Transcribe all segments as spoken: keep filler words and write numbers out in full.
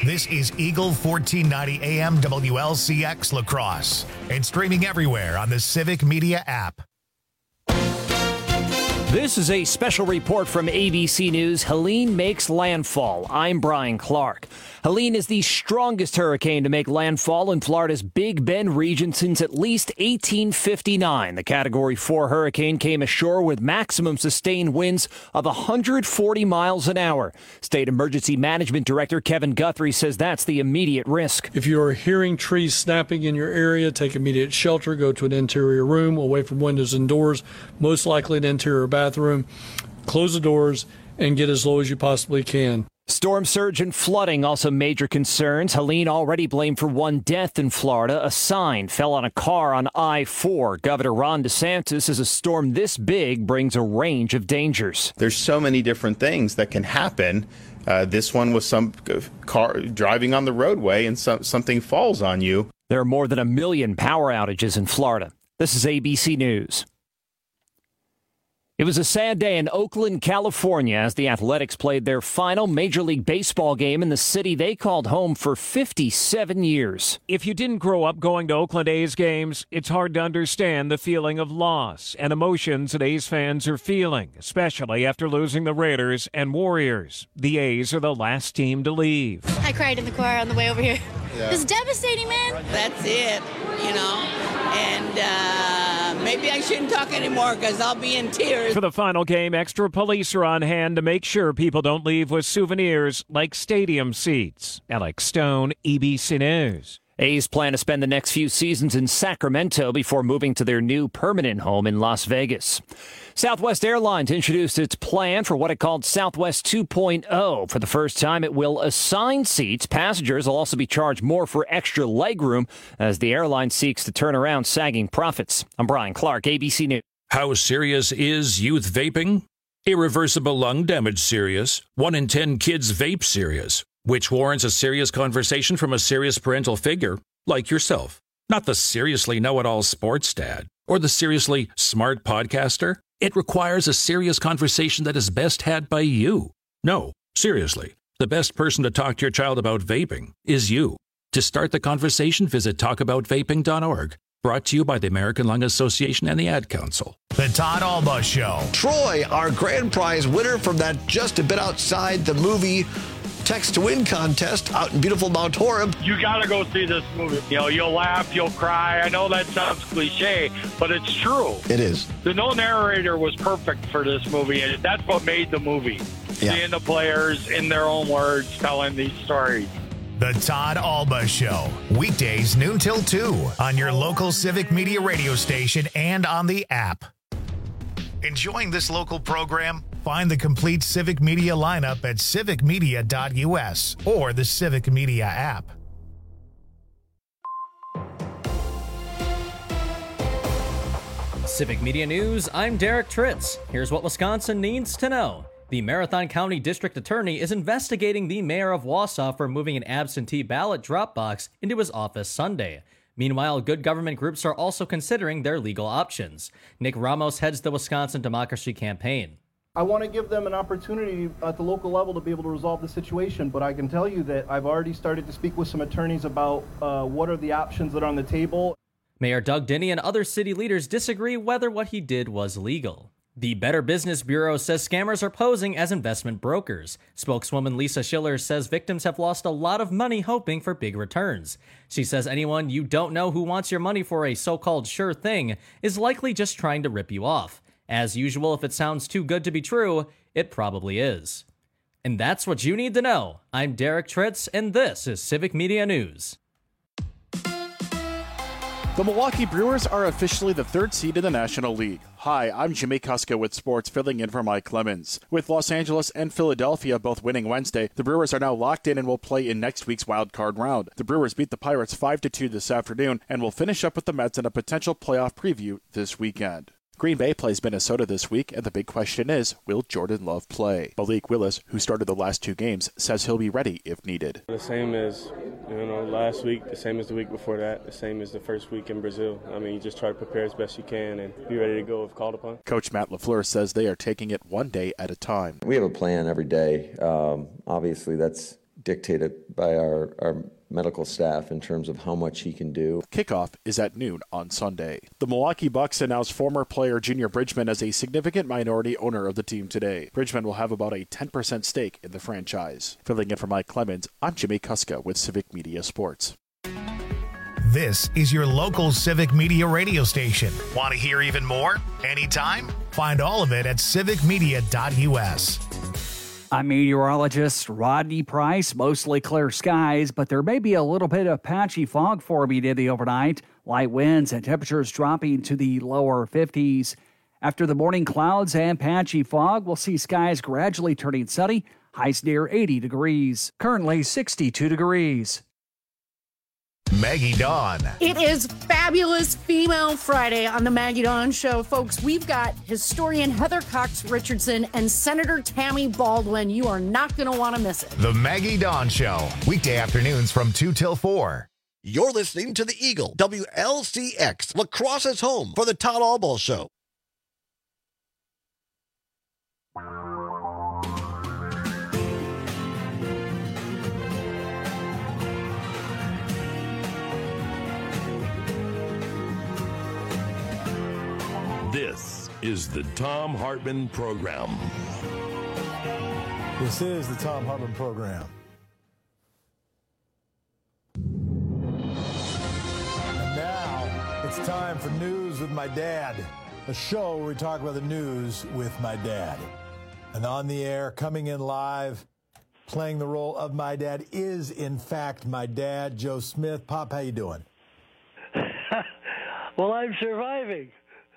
This is Eagle fourteen ninety A M W L C X La Crosse and streaming everywhere on the Civic Media app. This is a special report from A B C News. Helene makes landfall. I'm Brian Clark. Helene is the strongest hurricane to make landfall in Florida's Big Bend region since at least eighteen fifty-nine. The Category four hurricane came ashore with maximum sustained winds of one hundred forty miles an hour. State Emergency Management Director Kevin Guthrie says that's the immediate risk. If you are hearing trees snapping in your area, take immediate shelter. Go to an interior room away from windows and doors, most likely an interior bathroom. Close the doors and get as low as you possibly can. Storm surge and flooding also major concerns. Helene already blamed for one death in Florida. A sign fell on a car on I four. Governor Ron DeSantis says a storm this big brings a range of dangers. There's so many different things that can happen. Uh, this one was some car driving on the roadway and some, something falls on you. There are more than a million power outages in Florida. This is A B C News. It was a sad day in Oakland, California, as the Athletics played their final Major League Baseball game in the city they called home for fifty-seven years. If you didn't grow up going to Oakland A's games, it's hard to understand the feeling of loss and emotions that A's fans are feeling, especially after losing the Raiders and Warriors. The A's are the last team to leave. I cried in the car on the way over here. Yeah. It's devastating, man. That's it, you know, and uh, maybe I shouldn't talk anymore because I'll be in tears. For the final game, extra police are on hand to make sure people don't leave with souvenirs like stadium seats. Alex Stone, A B C News. A's plan to spend the next few seasons in Sacramento before moving to their new permanent home in Las Vegas. Southwest Airlines introduced its plan for what it called Southwest two point oh. For the first time, it will assign seats. Passengers will also be charged more for extra legroom as the airline seeks to turn around sagging profits. I'm Brian Clark, A B C News. How serious is youth vaping? Irreversible lung damage serious. One in ten kids vape serious, which warrants a serious conversation from a serious parental figure like yourself. Not the seriously know-it-all sports dad or the seriously smart podcaster. It requires a serious conversation that is best had by you. No, seriously, the best person to talk to your child about vaping is you. To start the conversation, visit talk about vaping dot org. Brought to you by the American Lung Association and the Ad Council. The Todd Alba Show. Troy, our grand prize winner from that Just a Bit Outside the Movie Text to Win contest out in beautiful Mount Horeb. You got to go see this movie. You know, you'll laugh, you'll cry. I know that sounds cliche, but it's true. It is. The no narrator was perfect for this movie, and that's what made the movie. Yeah. Seeing the players in their own words telling these stories. The Todd Alba Show. Weekdays noon till two on your local Civic Media radio station and on the app. Enjoying this local program? Find the complete Civic Media lineup at civic media dot u s or the Civic Media app. Civic Media News, I'm Derek Tritz. Here's what Wisconsin needs to know. The Marathon County District Attorney is investigating the mayor of Wausau for moving an absentee ballot drop box into his office Sunday. Meanwhile, good government groups are also considering their legal options. Nick Ramos heads the Wisconsin Democracy Campaign. I want to give them an opportunity at the local level to be able to resolve the situation, but I can tell you that I've already started to speak with some attorneys about uh, what are the options that are on the table. Mayor Doug Dinney and other city leaders disagree whether what he did was legal. The Better Business Bureau says scammers are posing as investment brokers. Spokeswoman Lisa Schiller says victims have lost a lot of money hoping for big returns. She says anyone you don't know who wants your money for a so-called sure thing is likely just trying to rip you off. As usual, if it sounds too good to be true, it probably is. And that's what you need to know. I'm Derek Tritz, and this is Civic Media News. The Milwaukee Brewers are officially the third seed in the National League. Hi, I'm Jimmy Kuska with sports, filling in for Mike Clemens. With Los Angeles and Philadelphia both winning Wednesday, the Brewers are now locked in and will play in next week's wild card round. The Brewers beat the Pirates five to two this afternoon and will finish up with the Mets in a potential playoff preview this weekend. Green Bay plays Minnesota this week, and the big question is, will Jordan Love play? Malik Willis, who started the last two games, says he'll be ready if needed. The same as, you know, last week, the same as the week before that, the same as the first week in Brazil. I mean, you just try to prepare as best you can and be ready to go if called upon. Coach Matt LaFleur says they are taking it one day at a time. We have a plan every day. Um, obviously, that's dictated by our, our medical staff in terms of how much he can do. Kickoff is at noon on Sunday. The Milwaukee Bucks announced former player Junior Bridgman as a significant minority owner of the team today. Bridgman will have about a ten percent stake in the franchise. Filling in for Mike Clemens, I'm Jimmy Kuska with Civic Media Sports. This is your local Civic Media radio station. Want to hear even more? Anytime? Find all of it at civic media dot u s. I'm meteorologist Rodney Price. Mostly clear skies, but there may be a little bit of patchy fog forming in the overnight. Light winds and temperatures dropping to the lower fifties. After the morning clouds and patchy fog, we'll see skies gradually turning sunny. Highs near eighty degrees. Currently sixty-two degrees. Maggie Dawn. It is Fabulous Female Friday on the Maggie Dawn Show. Folks, we've got historian Heather Cox Richardson and Senator Tammy Baldwin. You are not going to want to miss it. The Maggie Dawn Show, weekday afternoons from two till four. You're listening to the Eagle, W L C X, La Crosse's home for the Todd Albaugh Show. This is the Thom Hartmann Program. This is the Thom Hartmann Program. And now it's time for News with My Dad, a show where we talk about the news with my dad. And on the air, coming in live, playing the role of my dad is, in fact, my dad, Joe Smith. Pop, how you doing? Well, I'm surviving.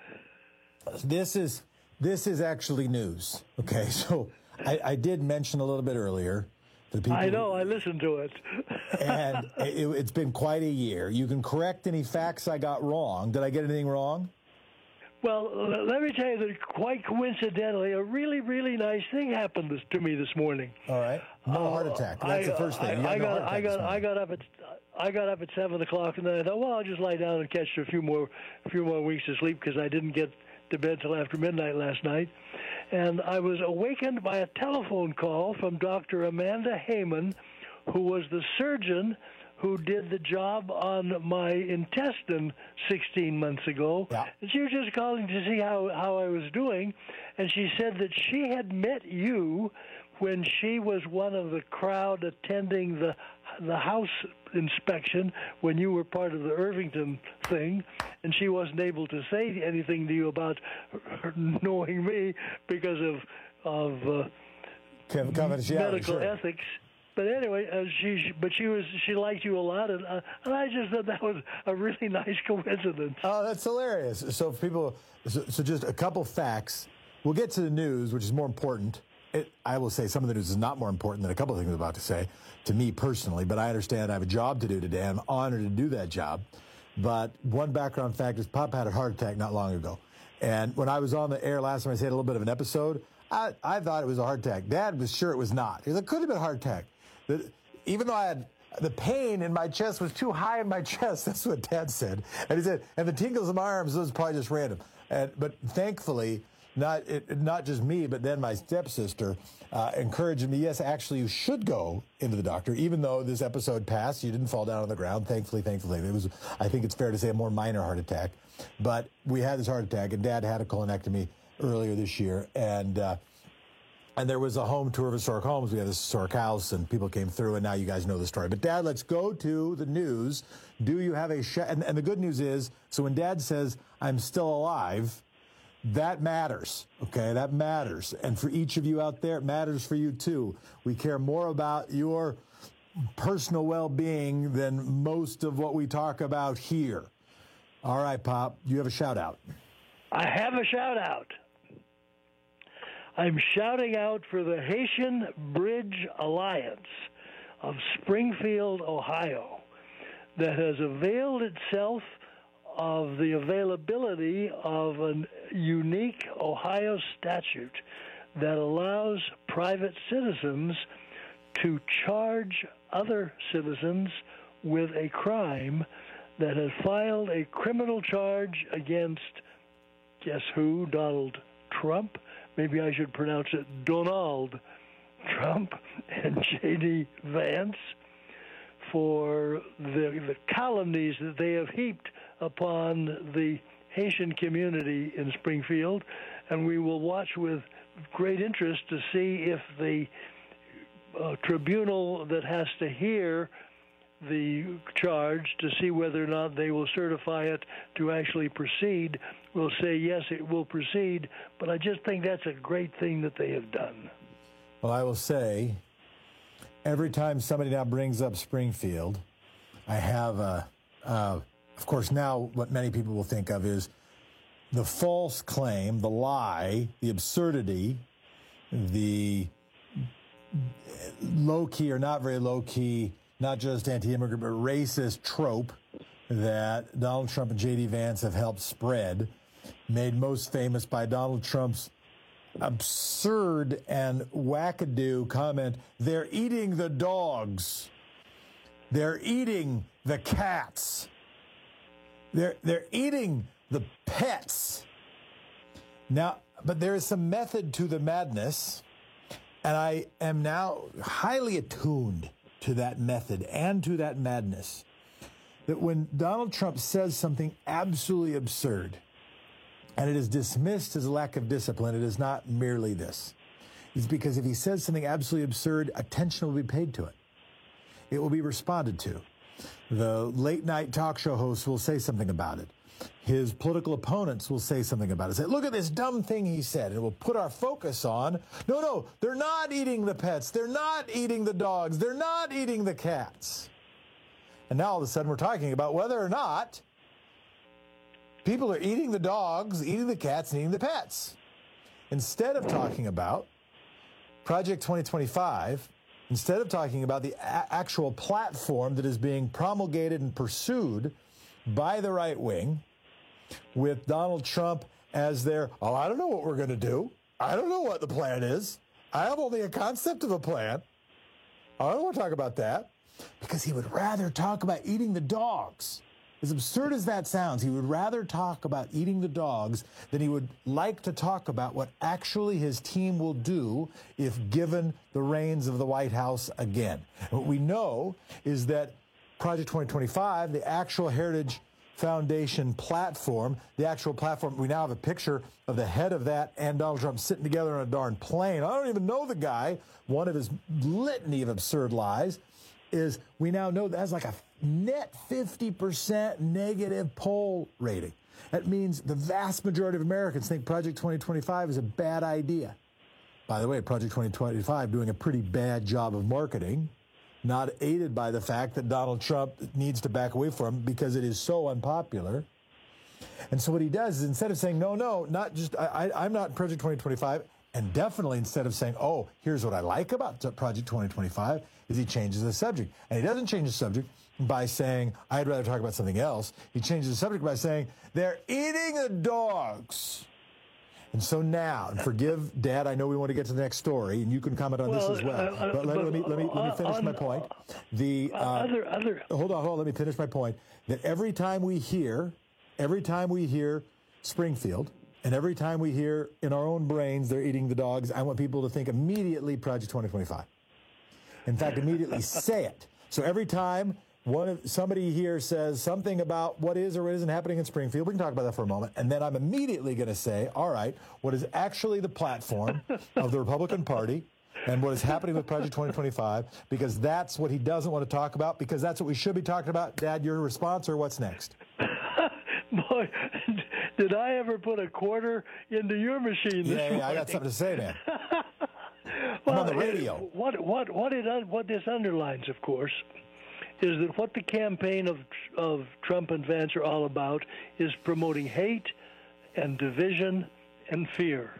This is this is actually news. Okay, so I, I did mention a little bit earlier. The people, I know, I listened to it. and it, it's been quite a year. You can correct any facts I got wrong. Did I get anything wrong? Well, let me tell you that quite coincidentally, a really, really nice thing happened this, to me this morning. All right, no uh, heart attack. That's I, the first thing. You I, I no got, heart I got, I got up at, I got up at seven o'clock, and then I thought, well, I'll just lie down and catch a few more, a few more weeks of sleep because I didn't get to bed till after midnight last night. And I was awakened by a telephone call from Doctor Amanda Heyman, who was the surgeon who did the job on my intestine sixteen months ago. Yeah. And she was just calling to see how, how I was doing. And she said that she had met you when she was one of the crowd attending the the house inspection when you were part of the Irvington thing, and she wasn't able to say anything to you about her knowing me because of of uh, medical sure. ethics. But anyway, uh, she but she was she liked you a lot, and, uh, and I just thought that was a really nice coincidence. Oh, that's hilarious. So people, so, so just a couple facts. We'll get to the news, which is more important. It, I will say some of the news is not more important than a couple of things I'm about to say to me personally, but I understand I have a job to do today. I'm honored to do that job. But one background fact is Pop had a heart attack not long ago. And when I was on the air last time, I said a little bit of an episode, I, I thought it was a heart attack. Dad was sure it was not. He said, it could have been a heart attack. The, even though I had the pain in my chest was too high in my chest, that's what Dad said. And he said, and the tingles in my arms, those was probably just random. And, but thankfully, Not it, not just me, but then my stepsister uh, encouraged me, yes, actually, you should go into the doctor, even though this episode passed. You didn't fall down on the ground. Thankfully, thankfully. It was, I think it's fair to say, a more minor heart attack. But we had this heart attack, and Dad had a colonectomy earlier this year. And uh, and there was a home tour of historic homes. We had this historic house, and people came through, and now you guys know the story. But, Dad, let's go to the news. Do you have a sh- and, and the good news is, so when Dad says, I'm still alive, that matters, okay? That matters. And for each of you out there, it matters for you, too. We care more about your personal well-being than most of what we talk about here. All right, Pop, you have a shout-out. I have a shout-out. I'm shouting out for the Haitian Bridge Alliance of Springfield, Ohio, that has availed itself of the availability of a unique Ohio statute that allows private citizens to charge other citizens with a crime that has filed a criminal charge against, guess who, Donald Trump? Maybe I should pronounce it Donald Trump and J D Vance for the, the calumnies that they have heaped upon the Haitian community in Springfield, and we will watch with great interest to see if the uh, tribunal that has to hear the charge to see whether or not they will certify it to actually proceed will say, yes, it will proceed, but I just think that's a great thing that they have done. Well, I will say, every time somebody now brings up Springfield, I have a, uh, of course, now what many people will think of is the false claim, the lie, the absurdity, the low-key or not very low-key, not just anti-immigrant, but racist trope that Donald Trump and J D Vance have helped spread, made most famous by Donald Trump's absurd and wackadoo comment, they're eating the dogs. They're eating the cats. They're, they're eating the pets. Now, but there is some method to the madness, and I am now highly attuned to that method and to that madness, that when Donald Trump says something absolutely absurd, and it is dismissed as a lack of discipline, it is not merely this. It's because if he says something absolutely absurd, attention will be paid to it. It will be responded to. The late-night talk show hosts will say something about it. His political opponents will say something about it. Say, look at this dumb thing he said. And it will put our focus on, no, no, they're not eating the pets. They're not eating the dogs. They're not eating the cats. And now all of a sudden we're talking about whether or not people are eating the dogs, eating the cats, and eating the pets. Instead of talking about Project twenty twenty-five, instead of talking about the a- actual platform that is being promulgated and pursued by the right wing, with Donald Trump as their, oh, I don't know what we're going to do. I don't know what the plan is. I have only a concept of a plan. I don't want to talk about that. Because he would rather talk about eating the dogs. As absurd as that sounds, he would rather talk about eating the dogs than he would like to talk about what actually his team will do if given the reins of the White House again. What we know is that Project twenty twenty-five, the actual Heritage Foundation platform, the actual platform, we now have a picture of the head of that and Donald Trump sitting together on a darn plane. I don't even know the guy. One of his litany of absurd lies is we now know that's like a net fifty percent negative poll rating. That means the vast majority of Americans think Project twenty twenty-five is a bad idea. By the way, Project twenty twenty-five doing a pretty bad job of marketing, not aided by the fact that Donald Trump needs to back away from because it is so unpopular. And so what he does is instead of saying, no, no, not just, I, I, I'm not in Project twenty twenty-five, and definitely instead of saying, oh, here's what I like about Project twenty twenty-five, is he changes the subject. And he doesn't change the subject by saying, I'd rather talk about something else. He changes the subject by saying, they're eating the dogs. And so now, and forgive, Dad, I know we want to get to the next story, and you can comment on well, this as well. Uh, uh, but let, but let, me, let, me, let me finish on, my point. The uh, other, other. Hold on, hold on, let me finish my point. That every time we hear, every time we hear Springfield, and every time we hear in our own brains they're eating the dogs, I want people to think immediately Project twenty twenty-five. In fact, immediately say it. So every time one of, somebody here says something about what is or what isn't happening in Springfield, we can talk about that for a moment, and then I'm immediately going to say, all right, what is actually the platform of the Republican Party and what is happening with Project twenty twenty-five, because that's what he doesn't want to talk about, because that's what we should be talking about. Dad, your response, or what's next? Boy, did I ever put a quarter into your machine this yeah, morning? Yeah, I got something to say, man. Well, I'm on the radio. What what what it what this underlines, of course, is that what the campaign of of Trump and Vance are all about is promoting hate and division and fear.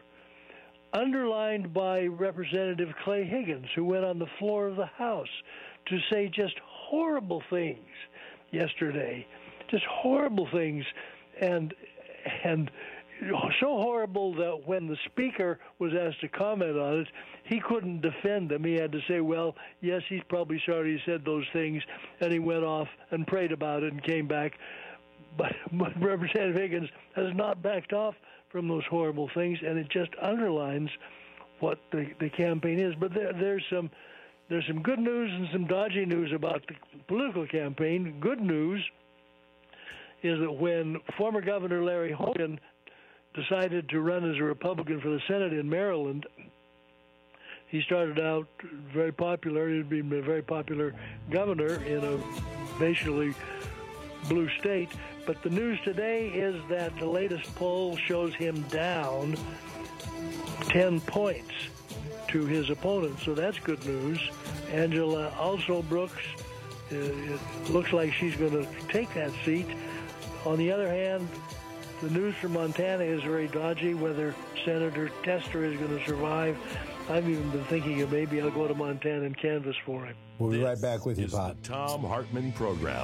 Underlined by Representative Clay Higgins, who went on the floor of the House to say just horrible things yesterday, just horrible things, and and so horrible that when the Speaker was asked to comment on it, he couldn't defend them. He had to say, well, yes, he's probably sorry he said those things, and he went off and prayed about it and came back. But, but Representative Higgins has not backed off from those horrible things, and it just underlines what the, the campaign is. But there, there's some there's some good news and some dodgy news about the political campaign. Good news is that when former Governor Larry Hogan decided to run as a Republican for the Senate in Maryland, he started out very popular. He'd been a very popular governor in a basically blue state. But the news today is that the latest poll shows him down ten points to his opponent. So that's good news. Angela Also Brooks, uh, it looks like she's going to take that seat. On the other hand, the news from Montana is very dodgy, whether Senator Tester is going to survive. I've even been thinking of maybe I'll go to Montana and canvass for him. We'll be right back with you, Is Pop. the Tom Hartman Program.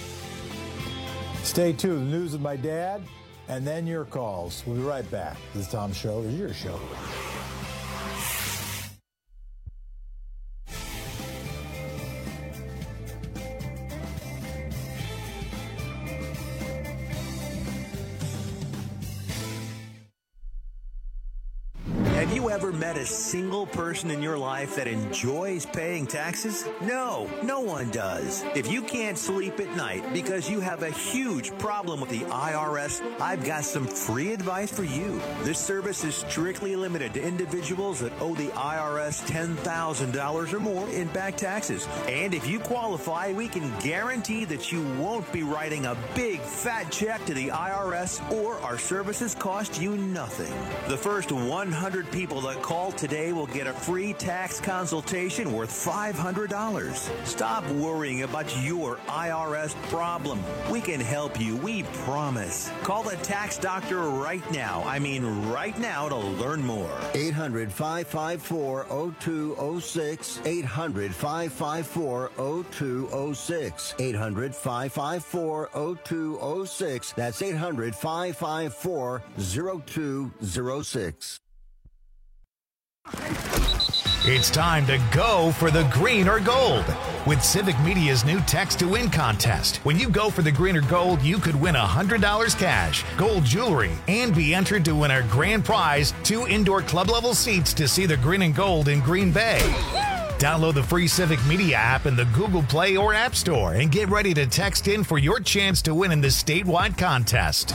Stay tuned. The news with my dad, and then your calls. We'll be right back. This is Tom's show. It's your show. Have you ever met a single person in your life that enjoys paying taxes? No, no one does. If you can't sleep at night because you have a huge problem with the I R S, I've got some free advice for you. This service is strictly limited to individuals that owe the I R S ten thousand dollars or more in back taxes. And if you qualify, we can guarantee that you won't be writing a big fat check to the I R S, or our services cost you nothing. The first one hundred people that call today will get a free tax consultation worth five hundred dollars. Stop worrying about your I R S problem. We can help you, we promise. Call the tax doctor right now. I mean right now to learn more. eight hundred, five five four, oh two oh six. eight hundred, five five four, oh two oh six. eight hundred, five five four, oh two oh six. That's eight hundred, five five four, oh two oh six. It's time to go for the green or gold with Civic Media's new Text to Win contest. When you go for the green or gold, you could win one hundred dollars cash, gold jewelry, and be entered to win our grand prize, two indoor club-level seats to see the green and gold in Green Bay. Download the free Civic Media app in the Google Play or App Store and get ready to text in for your chance to win in this statewide contest.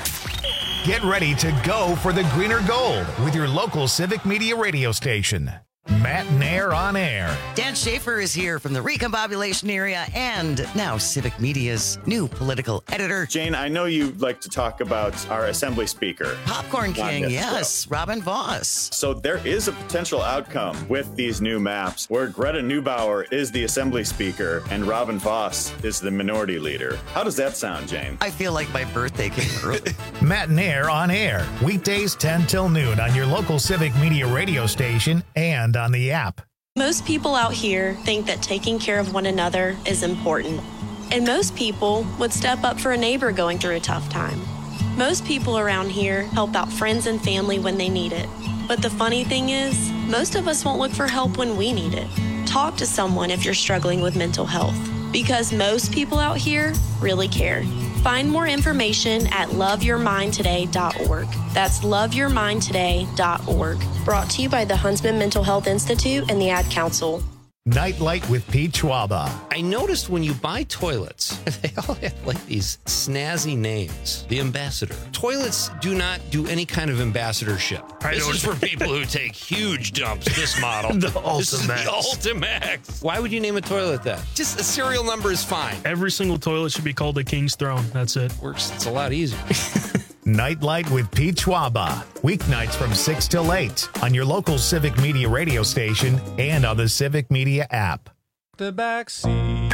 Get ready to go for the green or gold with your local Civic Media radio station. Matt Nair on air. Dan Schaefer is here from the Recombobulation area and now Civic Media's new political editor. Jane, I know you like to talk about our Assembly Speaker. Popcorn King, yes, Robin Voss. So there is a potential outcome with these new maps where Greta Neubauer is the Assembly Speaker and Robin Voss is the Minority Leader. How does that sound, Jane? I feel like my birthday came early. Matt Nair on air, weekdays ten till noon on your local Civic Media radio station and on the app. Most people out here think that taking care of one another is important. And most people would step up for a neighbor going through a tough time. Most people around here help out friends and family when they need it. But the funny thing is, most of us won't look for help when we need it. Talk to someone if you're struggling with mental health, because most people out here really care. Find more information at love your mind today dot org. That's love your mind today dot org. Brought to you by the Huntsman Mental Health Institute and the Ad Council. Nightlight with Pete Schwaba. I noticed when you buy toilets, they all have like these snazzy names. The Ambassador. Toilets do not do any kind of ambassadorship. I this know. is for people who take huge dumps, this model. The This is the Ultimax. Ultimax. Why would you name a toilet that? Just a serial number is fine. Every single toilet should be called a King's Throne. That's it. Works. It's a lot easier. Nightlight with Pete Schwaba. Weeknights from six till eight on your local Civic Media radio station and on the Civic Media app. The back seat.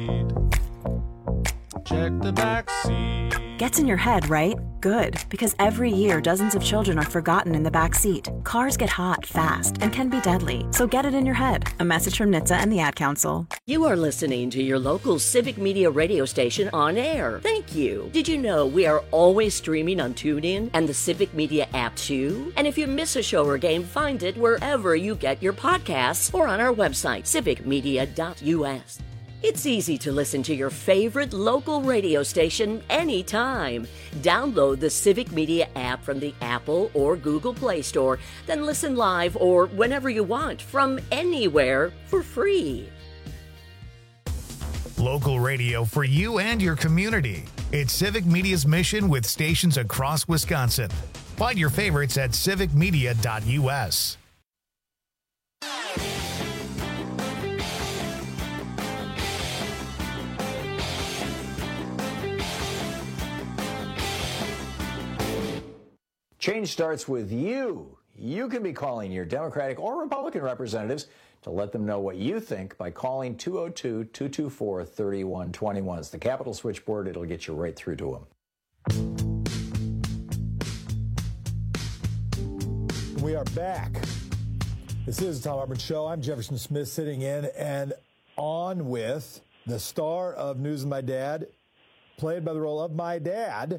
Check the back seat. Gets in your head, right? Good, because every year dozens of children are forgotten in the back seat. Cars get hot fast and can be deadly, so get it in your head. A message from N H T S A and the Ad Council. You are listening to your local Civic Media radio station on air. Thank you. Did you know we are always streaming on TuneIn and the Civic Media app too? And if you miss a show or game, find it wherever you get your podcasts or on our website, civic media dot u s. It's easy to listen to your favorite local radio station anytime. Download the Civic Media app from the Apple or Google Play Store, then listen live or whenever you want from anywhere for free. Local radio for you and your community. It's Civic Media's mission with stations across Wisconsin. Find your favorites at civic media dot u s. Change starts with you. You can be calling your Democratic or Republican representatives to let them know what you think by calling two oh two, two two four, three one two one. It's the Capitol switchboard. It'll get you right through to them. We are back. This is the Thom Hartmann Show. I'm Jefferson Smith sitting in and on with the star of News of My Dad, played by the role of my dad,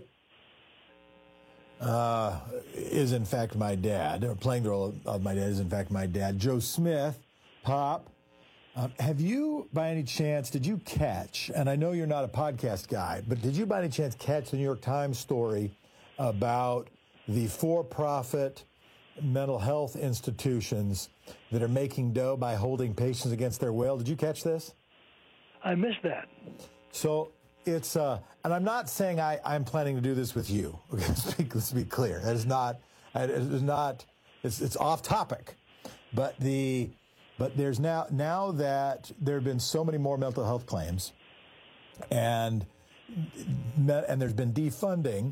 uh, is in fact my dad, or playing the role of, of my dad is in fact my dad, Joe Smith. Pop, um, have you by any chance, did you catch, and I know you're not a podcast guy, but did you by any chance catch the New York Times story about the for-profit mental health institutions that are making dough by holding patients against their will? Did you catch this? I missed that. So it's, uh, and I'm not saying I, I'm planning to do this with you. Okay, let's, be, let's be clear. That is not, it is not, it's, it's off topic. But the, but there's now, now that there have been so many more mental health claims and, and there's been defunding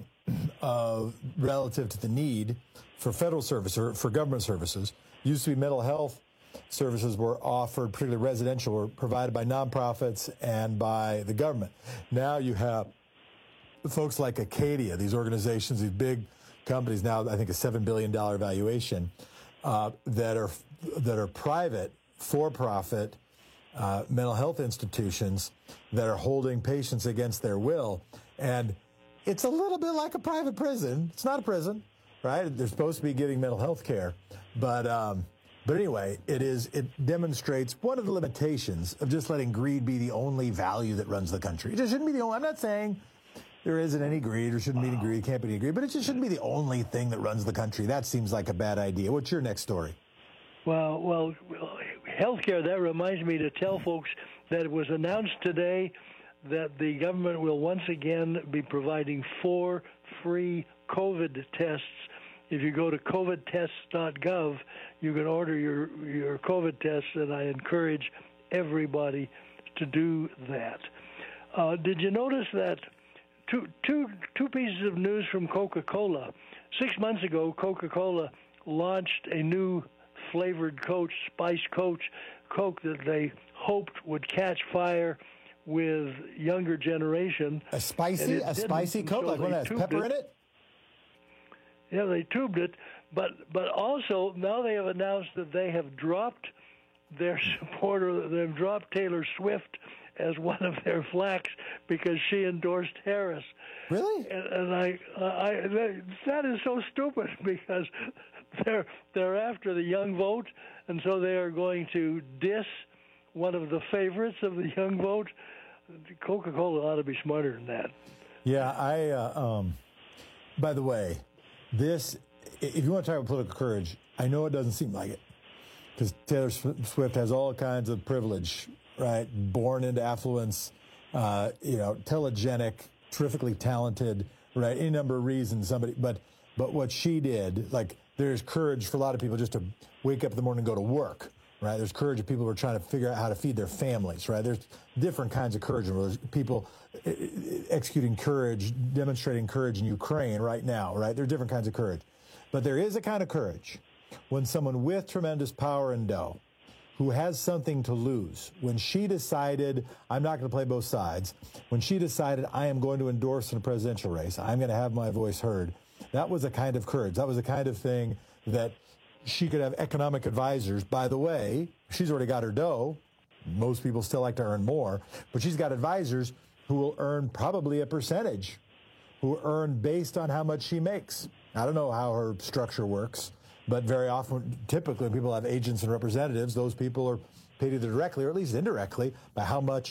of relative to the need for federal service or for government services. Used to be mental health services were offered, particularly residential, were provided by nonprofits and by the government. Now you have folks like Acadia, these organizations, these big companies, now I think a seven billion dollars valuation, uh, that are that are private, for-profit uh, mental health institutions that are holding patients against their will. And it's a little bit like a private prison. It's not a prison, right? They're supposed to be giving mental health care. But um, but anyway, it is it demonstrates one of the limitations of just letting greed be the only value that runs the country. It just shouldn't be the only. I'm not saying there isn't any greed or shouldn't be any greed, can't be any greed, but it just shouldn't be the only thing that runs the country. That seems like a bad idea. What's your next story? Well, well, healthcare, that reminds me to tell folks that it was announced today that the government will once again be providing four free COVID tests. If you go to covid tests dot gov, you can order your, your COVID tests, and I encourage everybody to do that. Uh, did you notice that two, two, two pieces of news from Coca-Cola? Six months ago, Coca-Cola launched a new flavored Coke, spiced Coke, Coke that they hoped would catch fire with younger generation. A spicy, a spicy Coke, so like one that has pepper it. in it? Yeah, they tubed it, but but also now they have announced that they have dropped their supporter, they've dropped Taylor Swift as one of their flacks because she endorsed Harris. Really? And, and I, I, that is so stupid because they're they're after the young vote, and so they are going to diss one of the favorites of the young vote. Coca-Cola ought to be smarter than that. Yeah, I. Uh, um, by the way, this. If you want to talk about political courage, I know it doesn't seem like it, because Taylor Swift has all kinds of privilege, right? Born into affluence, uh, you know, telegenic, terrifically talented, right? Any number of reasons. Somebody, but but what she did, like, there's courage for a lot of people just to wake up in the morning and go to work. Right, there's courage of people who are trying to figure out how to feed their families. Right, there's different kinds of courage. There's people executing courage, demonstrating courage in Ukraine right now. Right, there are different kinds of courage, but there is a kind of courage when someone with tremendous power and dough, who has something to lose, when she decided, I'm not going to play both sides. When she decided, I am going to endorse in a presidential race, I'm going to have my voice heard. That was a kind of courage. That was the kind of thing that she could have economic advisors. By the way, she's already got her dough. Most people still like to earn more, but she's got advisors who will earn probably a percentage, who earn based on how much she makes. I don't know how her structure works, but very often, typically, people have agents and representatives. Those people are paid either directly or at least indirectly by how much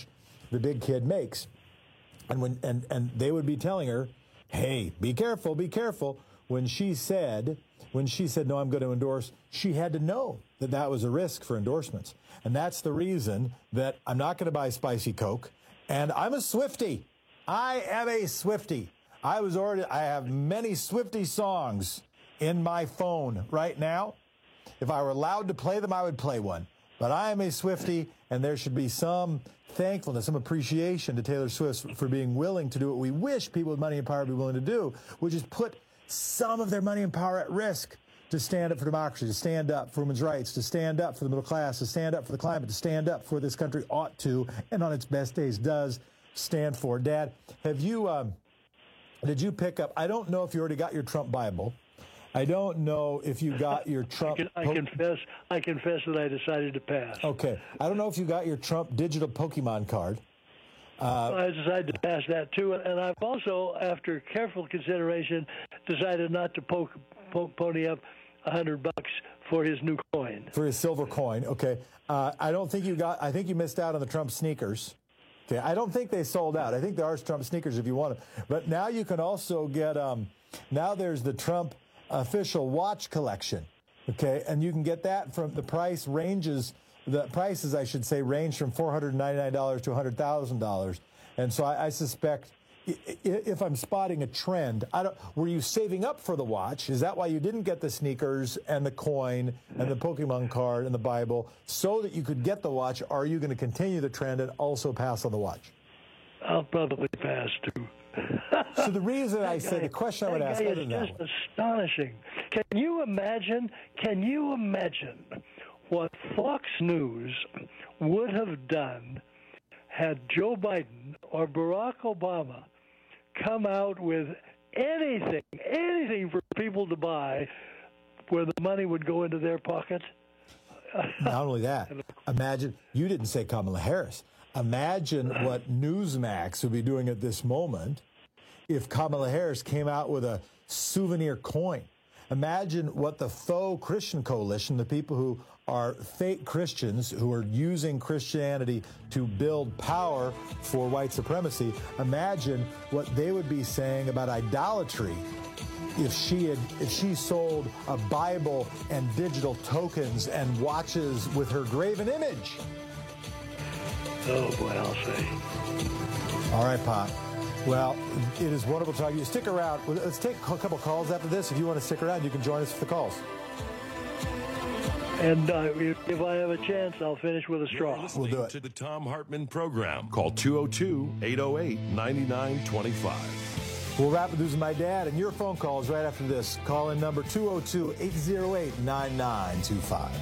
the big kid makes. And when and, and they would be telling her, hey, be careful, be careful. When she said, when she said, no, I'm going to endorse, she had to know that that was a risk for endorsements. And that's the reason that I'm not going to buy Spicy Coke. And I'm a Swiftie. I am a Swiftie. I was already, I have many Swiftie songs in my phone right now. If I were allowed to play them, I would play one. But I am a Swiftie, and there should be some thankfulness, some appreciation to Taylor Swift for being willing to do what we wish people with money and power would be willing to do, which is put some of their money and power at risk to stand up for democracy, to stand up for women's rights, to stand up for the middle class, to stand up for the climate, to stand up for this country ought to, and on its best days does stand for. Dad, have you, um, did you pick up, I don't know if you already got your Trump Bible. I don't know if you got your Trump... I, can, I confess I confess that I decided to pass. Okay. I don't know if you got your Trump digital Pokemon card. Uh, I decided to pass that, too. And I've also, after careful consideration, decided not to poke, poke, pony up a hundred bucks for his new coin. For his silver coin. Okay. Uh, I don't think you got... I think you missed out on the Trump sneakers. Okay. I don't think they sold out. I think there are Trump sneakers if you want them. But now you can also get... Um, now there's the Trump... official watch collection, okay, and you can get that from the price ranges. The prices, I should say, range from four hundred ninety-nine dollars to one hundred thousand dollars, and so I, I suspect if I'm spotting a trend, I don't. Were you saving up for the watch? Is that why you didn't get the sneakers and the coin and the Pokemon card and the Bible so that you could get the watch? Or are you going to continue the trend and also pass on the watch? I'll probably pass too. So the reason I say guy, the question I would ask, is other than that just one. astonishing. Can you imagine? Can you imagine what Fox News would have done had Joe Biden or Barack Obama come out with anything, anything for people to buy, where the money would go into their pocket? Not only that, imagine you didn't say Kamala Harris. Imagine what Newsmax would be doing at this moment if Kamala Harris came out with a souvenir coin. Imagine what the faux Christian coalition, the people who are fake Christians, who are using Christianity to build power for white supremacy, imagine what they would be saying about idolatry if she had if she sold a Bible and digital tokens and watches with her graven image. Oh, boy, I'll say. All right, Pop. Well, it is wonderful talking to you. Stick around. Let's take a couple calls after this. If you want to stick around, you can join us for the calls. And uh, if I have a chance, I'll finish with a straw. We'll do it. To the Tom Hartman program. Call two oh two, eight oh eight, nine nine two five. We'll wrap with News with My Dad and your phone calls right after this. Call in number two oh two, eight oh eight, nine nine two five.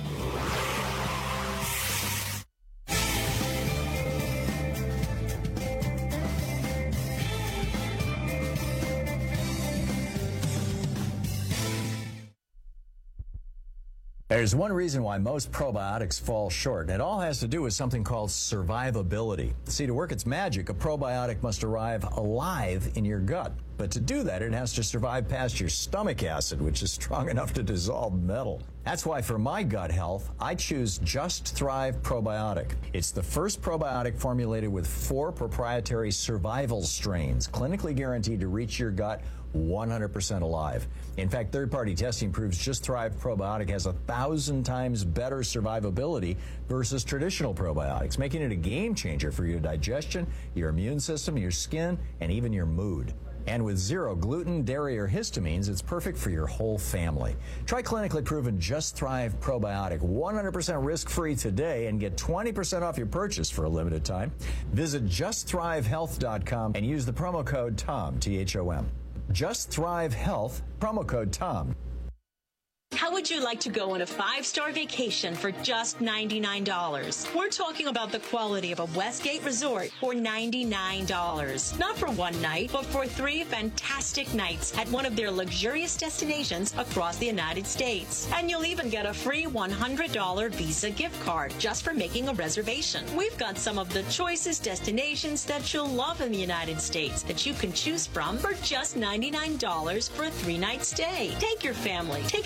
There's one reason why most probiotics fall short, and it all has to do with something called survivability. See, to work its magic, a probiotic must arrive alive in your gut. But to do that, it has to survive past your stomach acid, which is strong enough to dissolve metal. That's why for my gut health, I choose Just Thrive Probiotic. It's the first probiotic formulated with four proprietary survival strains, clinically guaranteed to reach your gut one hundred percent alive. In fact, third-party testing proves Just Thrive Probiotic has a thousand times better survivability versus traditional probiotics, making it a game changer for your digestion, your immune system, your skin, and even your mood. And with zero gluten, dairy, or histamines, it's perfect for your whole family. Try clinically proven Just Thrive Probiotic one hundred percent risk-free today and get twenty percent off your purchase for a limited time. Visit just thrive health dot com and use the promo code TOM, T H O M. Just Thrive Health, promo code TOM. How would you like to go on a five-star vacation for just ninety-nine dollars? We're talking about the quality of a Westgate resort for ninety-nine dollars. Not for one night, but for three fantastic nights at one of their luxurious destinations across the United States. And you'll even get a free one hundred dollars Visa gift card just for making a reservation. We've got some of the choicest destinations that you'll love in the United States that you can choose from for just ninety-nine dollars for a three-night stay. Take your family. Take a special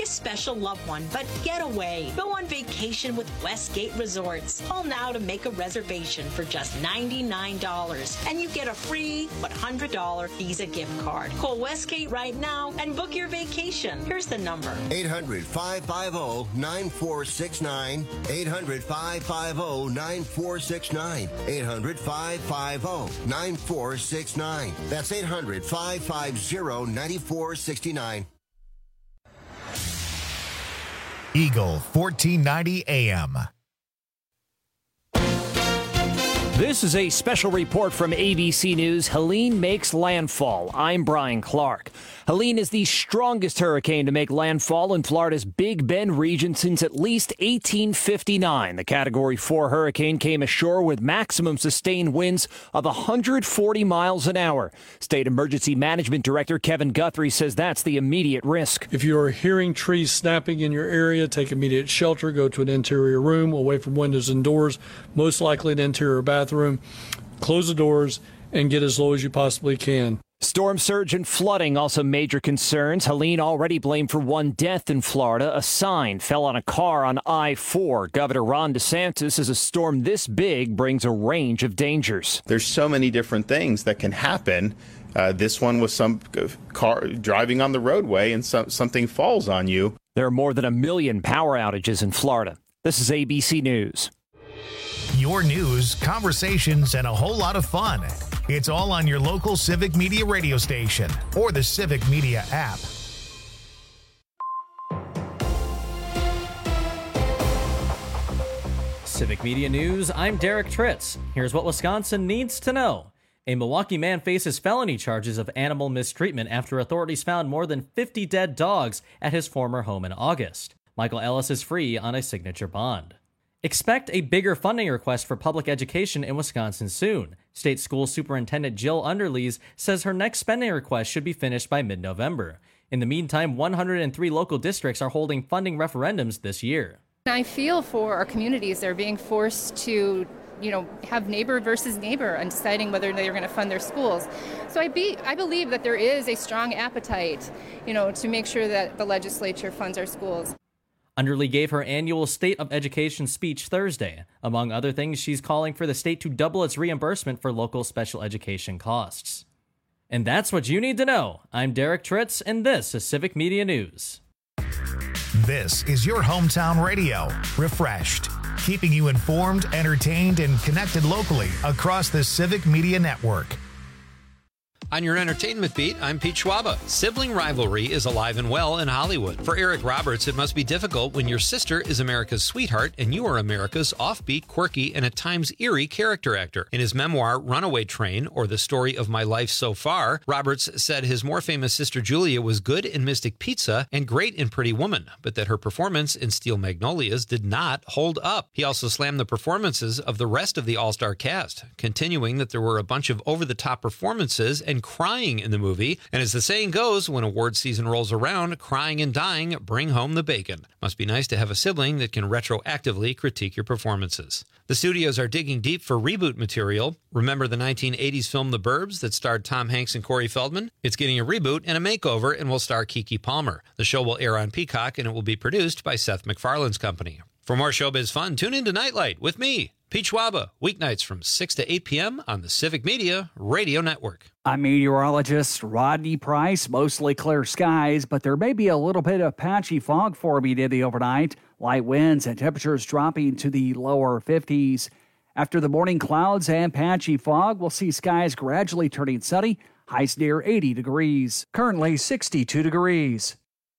special loved one, but get away. Go on vacation with Westgate Resorts. Call now to make a reservation for just ninety-nine dollars, and you get a free one hundred dollars Visa gift card. Call Westgate right now and book your vacation. Here's the number. eight hundred, five five zero, nine four six nine. eight hundred, five five zero, nine four six nine. eight hundred, five five zero, nine four six nine. That's eight hundred, five five zero, nine four six nine. Eagle fourteen ninety A M. This is a special report from A B C News. Helene makes landfall. I'm Brian Clark. Helene is the strongest hurricane to make landfall in Florida's Big Bend region since at least eighteen fifty-nine. The Category four hurricane came ashore with maximum sustained winds of one hundred forty miles an hour. State Emergency Management Director Kevin Guthrie says that's the immediate risk. If you are hearing trees snapping in your area, take immediate shelter. Go to an interior room away from windows and doors, most likely an interior bathroom. Close the doors and get as low as you possibly can. Storm surge and flooding also major concerns. Helene already blamed for one death in Florida. A sign fell on a car on I four. Governor Ron DeSantis says a storm this big brings a range of dangers. There's so many different things that can happen. Uh, this one was some car driving on the roadway and some, something falls on you. There are more than a million power outages in Florida. This is A B C News. Your news, conversations, and a whole lot of fun. It's all on your local Civic Media radio station or the Civic Media app. Civic Media News, I'm Derek Tritz. Here's what Wisconsin needs to know. A Milwaukee man faces felony charges of animal mistreatment after authorities found more than fifty dead dogs at his former home in August. Michael Ellis is free on a signature bond. Expect a bigger funding request for public education in Wisconsin soon. State School Superintendent Jill Underlees says her next spending request should be finished by mid-November. In the meantime, one hundred three local districts are holding funding referendums this year. I feel for our communities. They're being forced to, you know, have neighbor versus neighbor on deciding whether they're going to fund their schools. So I, be, I believe that there is a strong appetite, you know, to make sure that the legislature funds our schools. Underlee gave her annual State of Education speech Thursday. Among other things, she's calling for the state to double its reimbursement for local special education costs. And that's what you need to know. I'm Derek Tritz, and this is Civic Media News. This is your hometown radio, refreshed, keeping you informed, entertained, and connected locally across the Civic Media Network. On your entertainment beat, I'm Pete Schwaba. Sibling rivalry is alive and well in Hollywood. For Eric Roberts, it must be difficult when your sister is America's sweetheart and you are America's offbeat, quirky, and at times eerie character actor. In his memoir, Runaway Train, or The Story of My Life So Far, Roberts said his more famous sister Julia was good in Mystic Pizza and great in Pretty Woman, but that her performance in Steel Magnolias did not hold up. He also slammed the performances of the rest of the all-star cast, continuing that there were a bunch of over-the-top performances and crying in the movie, and as the saying goes, when award season rolls around, crying and dying bring home the bacon. Must be nice to have a sibling that can retroactively critique your performances. The studios are digging deep for reboot material. Remember the nineteen eighties film The Burbs that starred Tom Hanks and Corey Feldman? It's getting a reboot and a makeover and will star Keke Palmer. The show will air on Peacock and it will be produced by Seth MacFarlane's company. For more showbiz fun, tune in to Nightlight with me, Pete Schwaba, weeknights from six to eight p.m. on the Civic Media Radio Network. I'm meteorologist Rodney Price. Mostly clear skies, but there may be a little bit of patchy fog forming in the overnight. Light winds and temperatures dropping to the lower fifties. After the morning clouds and patchy fog, we'll see skies gradually turning sunny. Highs near eighty degrees. Currently sixty-two degrees.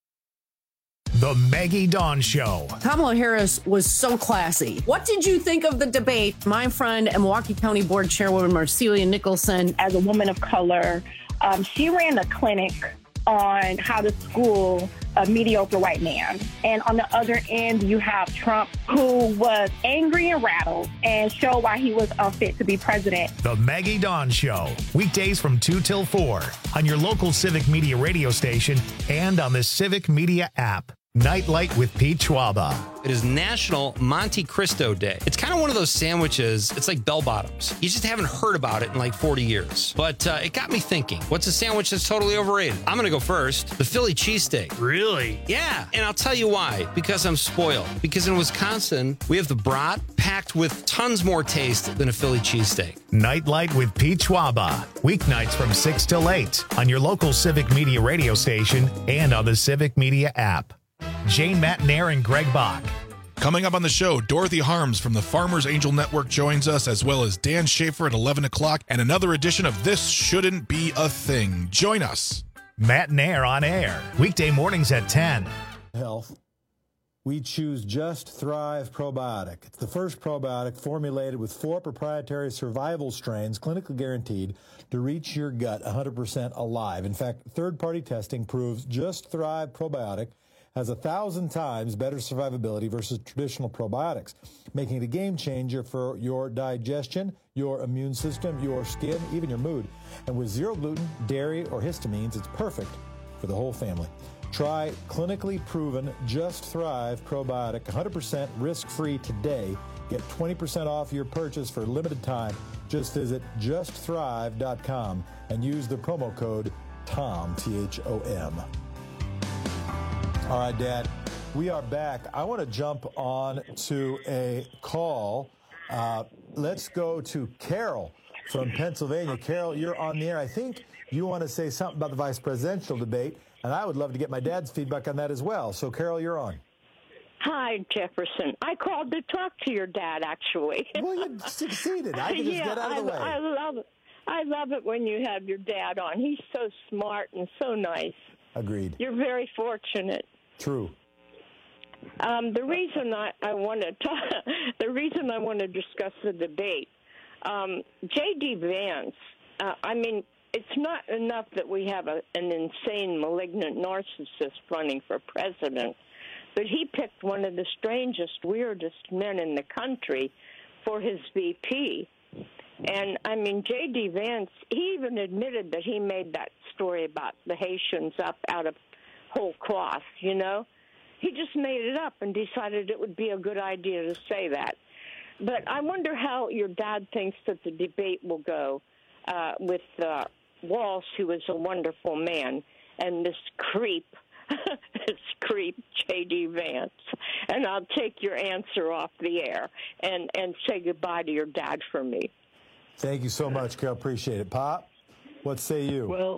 The Maggie Dawn Show. Kamala Harris was so classy. What did you think of the debate? My friend and Milwaukee County Board Chairwoman Marcelia Nicholson. As a woman of color, um, she ran a clinic on how to school a mediocre white man. And on the other end, you have Trump, who was angry and rattled and showed why he was unfit to be president. The Maggie Dawn Show. Weekdays from two till four on your local Civic Media radio station and on the Civic Media app. Nightlight with Pete Schwaba. It is National Monte Cristo Day. It's kind of one of those sandwiches, it's like bell bottoms. You just haven't heard about it in like forty years. But uh, it got me thinking, what's a sandwich that's totally overrated? I'm going to go first. The Philly cheesesteak. Really? Yeah. And I'll tell you why. Because I'm spoiled. Because in Wisconsin, we have the brat packed with tons more taste than a Philly cheesesteak. Nightlight with Pete Schwaba. Weeknights from six till eight on your local Civic Media radio station and on the Civic Media app. Jane Matnair and Greg Bach. Coming up on the show, Dorothy Harms from the Farmers Angel Network joins us, as well as Dan Schaefer at eleven o'clock, and another edition of This Shouldn't Be a Thing. Join us. Matnair on air, weekday mornings at ten. Health. We choose Just Thrive Probiotic. It's the first probiotic formulated with four proprietary survival strains, clinically guaranteed to reach your gut one hundred percent alive. In fact, third-party testing proves Just Thrive Probiotic has a thousand times better survivability versus traditional probiotics, making it a game changer for your digestion, your immune system, your skin, even your mood. And with zero gluten, dairy, or histamines, it's perfect for the whole family. Try clinically proven Just Thrive Probiotic, one hundred percent risk-free today. Get twenty percent off your purchase for a limited time. Just visit just thrive dot com and use the promo code TOM, T H O M. All right, Dad, we are back. I want to jump on to a call. Uh, let's go to Carol from Pennsylvania. Carol, you're on the air. I think you want to say something about the vice presidential debate, and I would love to get my dad's feedback on that as well. So, Carol, you're on. Hi, Jefferson. I called to talk to your dad, actually. Well, you succeeded. I can just yeah, get out of the I, way. I love it. I love it when you have your dad on. He's so smart and so nice. Agreed. You're very fortunate. True. Um, the reason I, I want to talk, the reason I want to discuss the debate, um, J D. Vance. Uh, I mean, it's not enough that we have a, an insane, malignant narcissist running for president, but he picked one of the strangest, weirdest men in the country for his V P. And, I mean, J D. Vance, he even admitted that he made that story about the Haitians up out of whole cloth, you know. He just made it up and decided it would be a good idea to say that. But I wonder how your dad thinks that the debate will go uh, with uh, Walsh, who is a wonderful man, and this creep, this creep, J D. Vance. And I'll take your answer off the air and, and say goodbye to your dad for me. Thank you so much, Carol. Appreciate it. Pop, what say you? Well,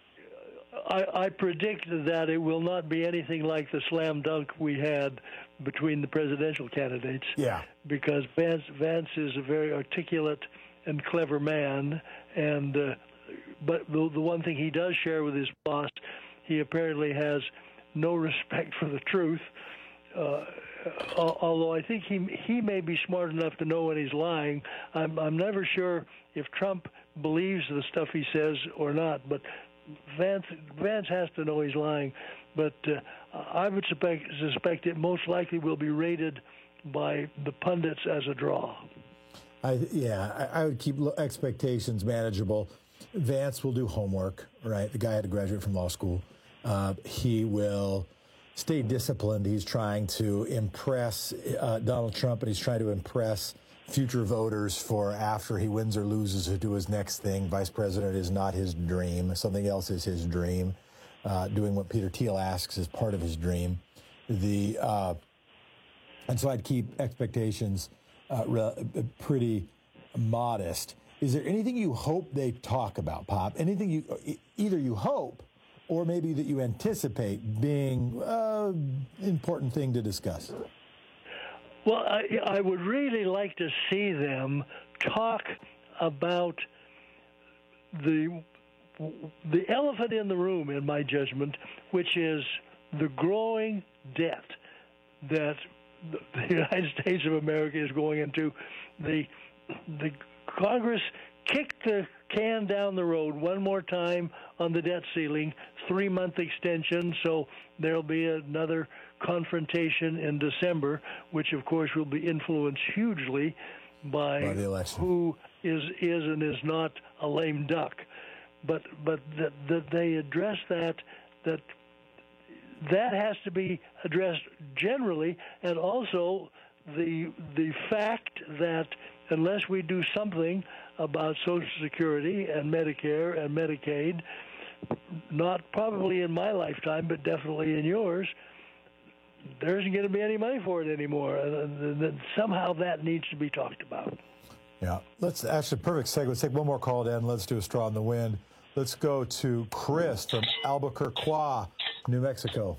I, I predict that it will not be anything like the slam dunk we had between the presidential candidates. Yeah. Because Vance Vance is a very articulate and clever man, and uh, but the, the one thing he does share with his boss, he apparently has no respect for the truth. Uh, although I think he he may be smart enough to know when he's lying. I'm I'm never sure if Trump believes the stuff he says or not, but Vance Vance has to know he's lying, but uh, I would suspect, suspect it most likely will be rated by the pundits as a draw. I, yeah, I, I would keep expectations manageable. Vance will do homework, right? The guy had to graduate from law school. Uh, he will stay disciplined. He's trying to impress uh, Donald Trump, and he's trying to impress future voters for after he wins or loses to do his next thing. Vice president is not his dream. Something else is his dream. Uh, doing what Peter Thiel asks is part of his dream. The uh, and so I'd keep expectations uh, re- pretty modest. Is there anything you hope they talk about, Pop? Anything you either you hope or maybe that you anticipate being an uh, important thing to discuss? Well, I, I would really like to see them talk about the the elephant in the room, in my judgment, which is the growing debt that the United States of America is going into. The the Congress kicked the can down the road one more time on the debt ceiling, three-month extension, so there'll be another confrontation in December, which, of course, will be influenced hugely by, by the election. Who is is and is not a lame duck. But but that, that they address that, that that has to be addressed generally, and also the the fact that unless we do something about Social Security and Medicare and Medicaid, not probably in my lifetime, but definitely in yours, there isn't going to be any money for it anymore. And, and somehow that needs to be talked about. Yeah. Let's actually, perfect segue. Let's take one more call, Dan. Let's do a straw in the wind. Let's go to Chris from Albuquerque, New Mexico.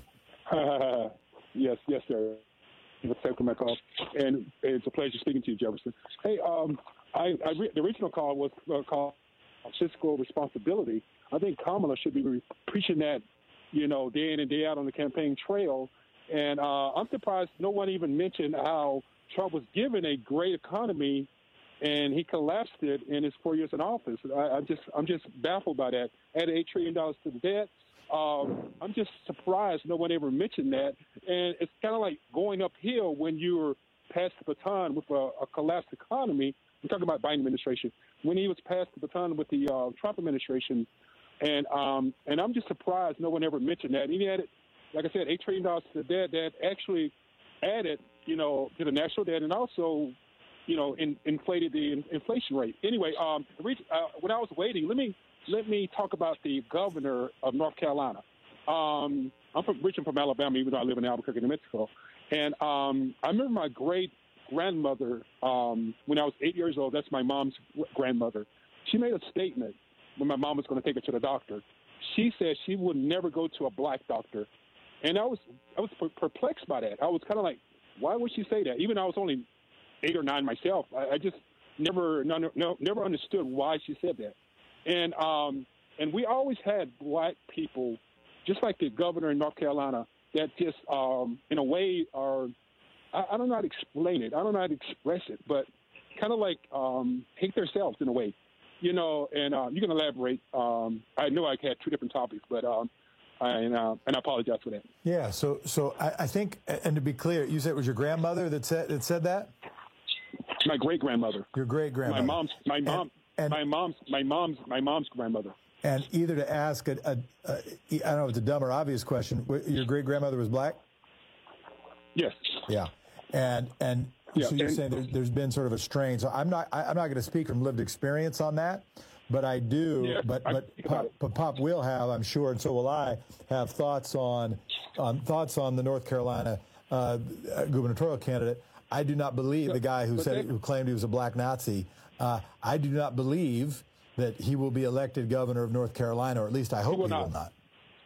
Uh, yes, yes, sir. Let's take my call. And it's a pleasure speaking to you, Jefferson. Hey, um, I, I re- the original call was uh, called fiscal responsibility. I think Kamala should be re- preaching that, you know, day in and day out on the campaign trail. And uh, I'm surprised no one even mentioned how Trump was given a great economy and he collapsed it in his four years in office. I, I'm just I'm just baffled by that. Added eight trillion dollars to the debt. Um, I'm just surprised no one ever mentioned that. And it's kind of like going uphill when you're passed the baton with a, a collapsed economy. I'm talking about Biden administration. When he was passed the baton with the uh, Trump administration, and um, and I'm just surprised no one ever mentioned that. And he added, like I said, eight trillion dollars to the debt that actually added, you know, to the national debt and also, you know, in, inflated the in, inflation rate. Anyway, um, the reason, uh, when I was waiting, let me let me talk about the governor of North Carolina. Um, I'm from, originally from Alabama, even though I live in Albuquerque, New Mexico. And um, I remember my great grandmother um, when I was eight years old. That's my mom's grandmother. She made a statement when my mom was going to take her to the doctor. She said she would never go to a black doctor, and I was I was perplexed by that. I was kind of like, why would she say that? Even though I was only eight or nine myself, I, I just never no, no, never understood why she said that. And um, and we always had black people, just like the governor in North Carolina, that just um, in a way are, I, I don't know how to explain it. I don't know how to express it, but kind of like um, hate themselves in a way, you know. And uh, you can elaborate. Um, I know I had two different topics, but um, I, and, uh, and I apologize for that. Yeah. So so I, I think, and to be clear, you said it was your grandmother that said that said that. My great grandmother. Your great grandmother. My mom's. My mom. And, and my mom's. My mom's. My mom's grandmother. And either to ask a, a, a I don't know if it's a dumb or obvious question. Your great grandmother was black. Yes. Yeah. And and yeah, so you're and, saying there, there's been sort of a strain. So I'm not I, I'm not going to speak from lived experience on that, but I do. Yeah, but I, but Pop, but Pop will have, I'm sure, and so will I, have thoughts on on thoughts on the North Carolina uh, gubernatorial candidate. I do not believe the guy who said they, who claimed he was a black Nazi. Uh, I do not believe that he will be elected governor of North Carolina, or at least I hope he will, he will not.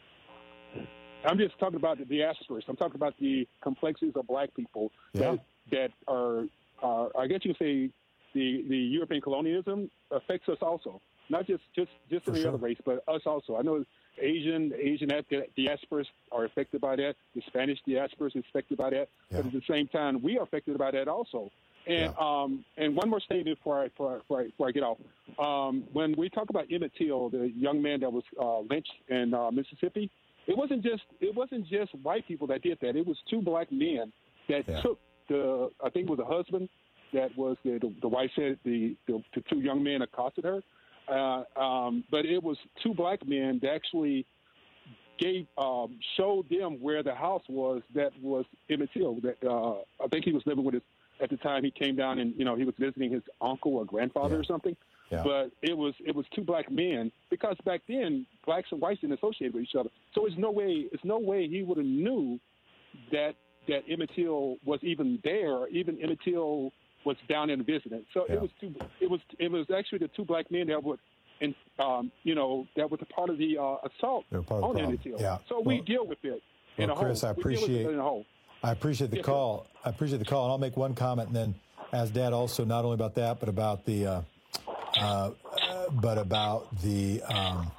I'm just talking about the diasporas. I'm talking about the complexities of black people yeah. that that are, uh, I guess you could say, the, the European colonialism affects us also. Not just just just any sure. other race, but us also. I know Asian Asian diasporas are affected by that. The Spanish diasporas are affected by that. Yeah. But at the same time, we are affected by that also. And yeah. um, and one more statement before I, before I, before I, before I get off. Um, when we talk about Emmett Till, the young man that was uh, lynched in uh, Mississippi, it wasn't just it wasn't just white people that did that. It was two black men that yeah. took the I think it was a husband that was the the, the wife said the, the the two young men accosted her. Uh, um, but it was two black men that actually gave um, showed them where the house was that was Emmett Till. That uh, I think he was living with his at the time. He came down and you know he was visiting his uncle or grandfather yeah. or something. Yeah. But it was it was two black men because back then blacks and whites didn't associate with each other. So it's no way it's no way he would have knew that that Emmett Till was even there. Even Emmett Till was down and visiting. So yeah. it was two. It was it was actually the two black men that would, and um, you know, that was a part of the uh, assault on Emmett Till. Yeah. So we well, deal with it in well, a Chris, whole. I appreciate. In a whole. I appreciate the yes, call. Sir. I appreciate the call, and I'll make one comment, and then ask Dad also not only about that, but about the, uh, uh, uh, but about the, um,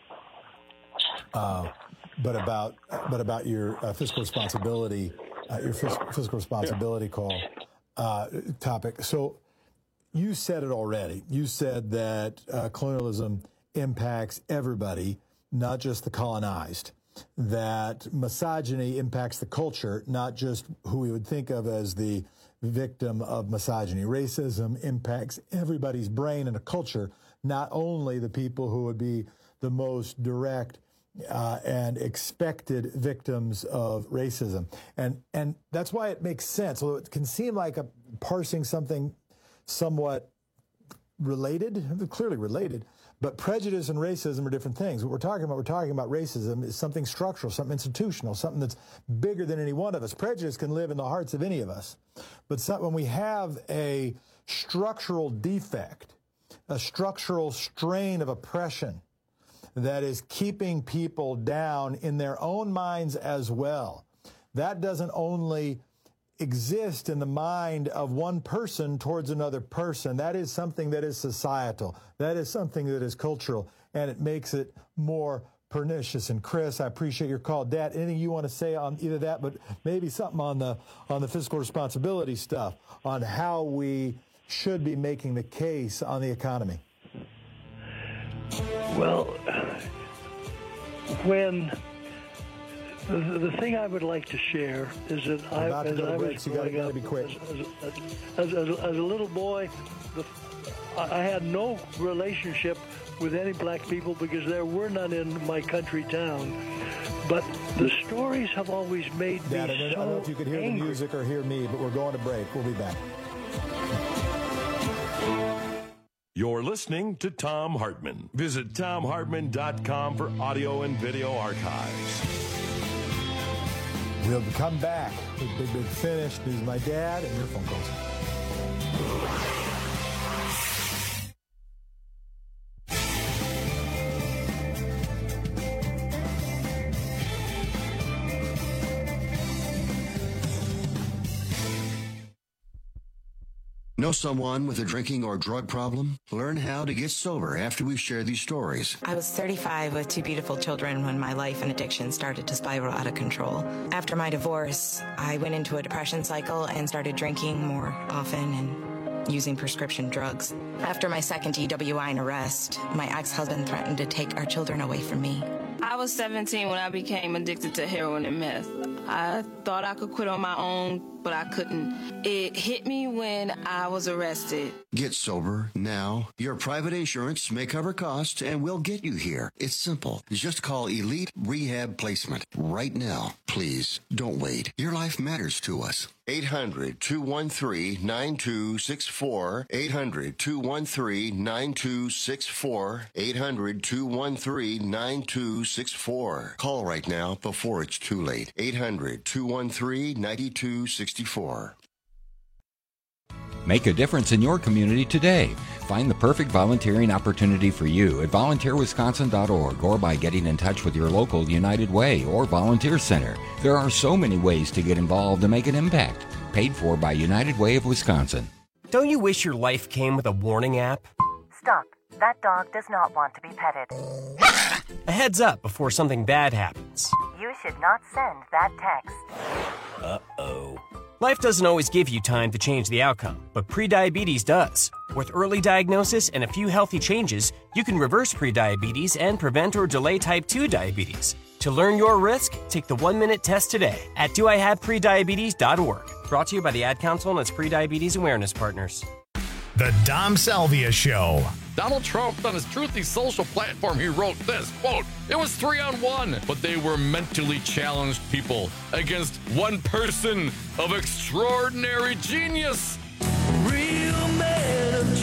uh, but about, but about your uh, fiscal responsibility, uh, your fis- fiscal responsibility yeah. call. Uh, topic. So you said it already. You said that uh, colonialism impacts everybody, not just the colonized. That misogyny impacts the culture, not just who we would think of as the victim of misogyny. Racism impacts everybody's brain and a culture, not only the people who would be the most direct uh, and expected victims of racism. And and that's why it makes sense. Although it can seem like a parsing something somewhat related, clearly related, but prejudice and racism are different things. What we're talking about, we're talking about racism is something structural, something institutional, something that's bigger than any one of us. Prejudice can live in the hearts of any of us. But some, when we have a structural defect, a structural strain of oppression that is keeping people down in their own minds as well, that doesn't only exist in the mind of one person towards another person. That is something that is societal. That is something that is cultural, and it makes it more pernicious. And Chris, I appreciate your call. Dad, anything you want to say on either that, but maybe something on the on the fiscal responsibility stuff, on how we should be making the case on the economy? Well, when The, the thing I would like to share is that I, as I was growing up, as, as, as, as a little boy, the, I had no relationship with any black people because there were none in my country town. But the stories have always made me Dad, I don't, so I don't know if you could hear angry. the music or hear me, but we're going to break. We'll be back. You're listening to Thom Hartmann. Visit Thom Hartmann dot com for audio and video archives. We'll come back with Big Big Finish, News of My Dad, and your phone calls. Know someone with a drinking or drug problem? Learn how to get sober after we share these stories. I was thirty-five with two beautiful children when my life and addiction started to spiral out of control. After my divorce, I went into a depression cycle and started drinking more often and using prescription drugs. After my second D W I and arrest, my ex-husband threatened to take our children away from me. I was seventeen when I became addicted to heroin and meth. I thought I could quit on my own, but I couldn't. It hit me when I was arrested. Get sober now. Your private insurance may cover costs and we'll get you here. It's simple. Just call Elite Rehab Placement right now. Please don't wait. Your life matters to us. eight hundred, two one three, nine two six four. eight hundred, two one three, nine two six four. eight hundred, two one three, nine two six four. Call right now before it's too late. eight hundred, two one three, nine two six four. Make a difference in your community today. Find the perfect volunteering opportunity for you at volunteer wisconsin dot org or by getting in touch with your local United Way or Volunteer Center. There are so many ways to get involved and make an impact. Paid for by United Way of Wisconsin. Don't you wish your life came with a warning app? Stop. That dog does not want to be petted. A heads up before something bad happens. You should not send that text. Uh-oh. Life doesn't always give you time to change the outcome, but prediabetes does. With early diagnosis and a few healthy changes, you can reverse prediabetes and prevent or delay type two diabetes. To learn your risk, take the one-minute test today at do I have prediabetes dot org. Brought to you by the Ad Council and its prediabetes awareness partners. The Dom Salvia Show. Donald Trump, on his Truthy social platform, he wrote this, quote, "It was three on one, but they were mentally challenged people against one person of extraordinary genius." Real man of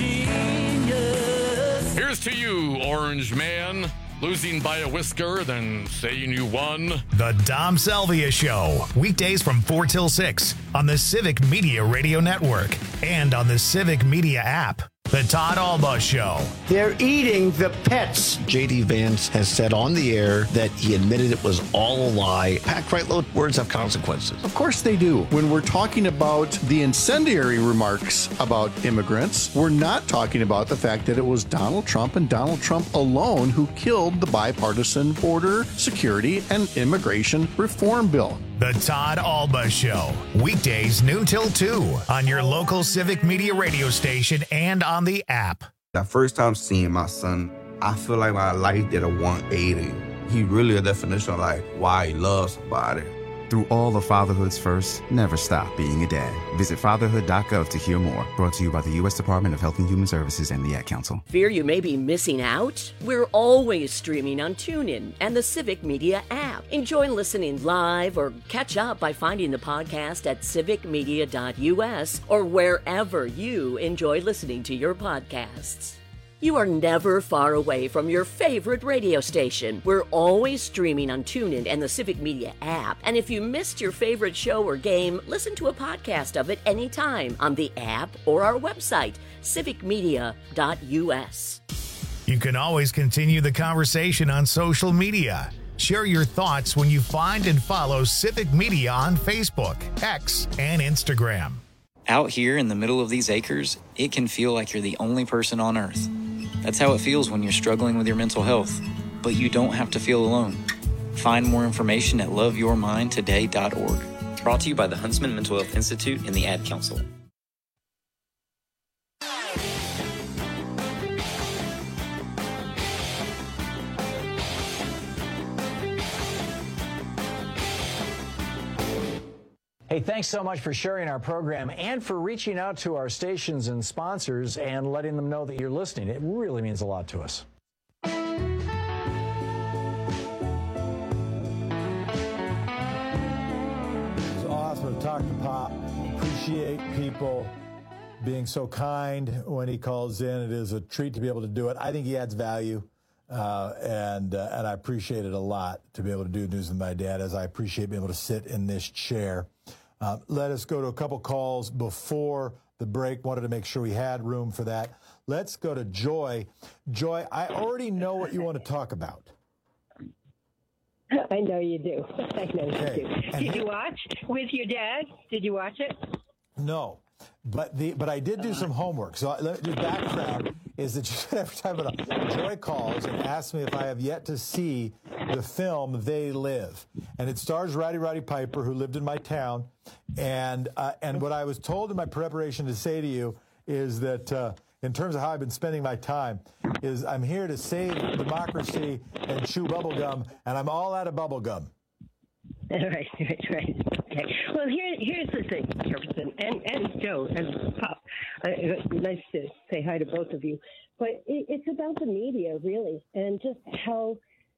genius. Here's to you, Orange Man. Losing by a whisker, then saying you won. The Dom Salvia Show. Weekdays from four till six on the Civic Media Radio Network and on the Civic Media app. The Todd Alba Show. They're eating the pets. J D. Vance has said on the air that he admitted it was all a lie. Packed right load, words have consequences. Of course they do. When we're talking about the incendiary remarks about immigrants, we're not talking about the fact that it was Donald Trump and Donald Trump alone who killed the bipartisan border security and immigration reform bill. The Todd Alba Show. Weekdays noon till two on your local Civic Media radio station and on the app. The first time seeing my son, I feel like my life did a one eighty. He really a definition of like why he loves somebody. Through all the fatherhood's first, never stop being a dad. Visit fatherhood dot gov to hear more. Brought to you by the U S Department of Health and Human Services and the Ad Council. Fear you may be missing out? We're always streaming on TuneIn and the Civic Media app. Enjoy listening live or catch up by finding the podcast at civic media dot u s or wherever you enjoy listening to your podcasts. You are never far away from your favorite radio station. We're always streaming on TuneIn and the Civic Media app. And if you missed your favorite show or game, listen to a podcast of it anytime on the app or our website, civic media dot u s. You can always continue the conversation on social media. Share your thoughts when you find and follow Civic Media on Facebook, X, and Instagram. Out here in the middle of these acres, it can feel like you're the only person on Earth. That's how it feels when you're struggling with your mental health. But you don't have to feel alone. Find more information at love your mind today dot org. Brought to you by the Huntsman Mental Health Institute and the Ad Council. Hey, thanks so much for sharing our program and for reaching out to our stations and sponsors and letting them know that you're listening. It really means a lot to us. It's awesome to talk to Pop. Appreciate people being so kind when he calls in. It is a treat to be able to do it. I think he adds value, uh, and uh, and I appreciate it a lot to be able to do News with My Dad, as I appreciate being able to sit in this chair. Uh, let us go to a couple calls before the break. Wanted to make sure we had room for that. Let's go to Joy. Joy, I already know what you want to talk about. I know you do. I know Okay. you do. And Did he- you watch with your dad? Did you watch it? No, but the but I did do some homework. So let the background is that every time a Joy calls and asks me if I have yet to see the film They Live, and it stars Roddy Roddy Piper, who lived in my town, and uh, and what I was told in my preparation to say to you is that uh, in terms of how I've been spending my time, is I'm here to save democracy and chew bubblegum, and I'm all out of bubblegum. Right, right, right. Okay. Well, here, here's the thing, Jefferson, and, and Joe, and Pop. Uh, nice to say hi to both of you. But it, it's about the media, really, and just how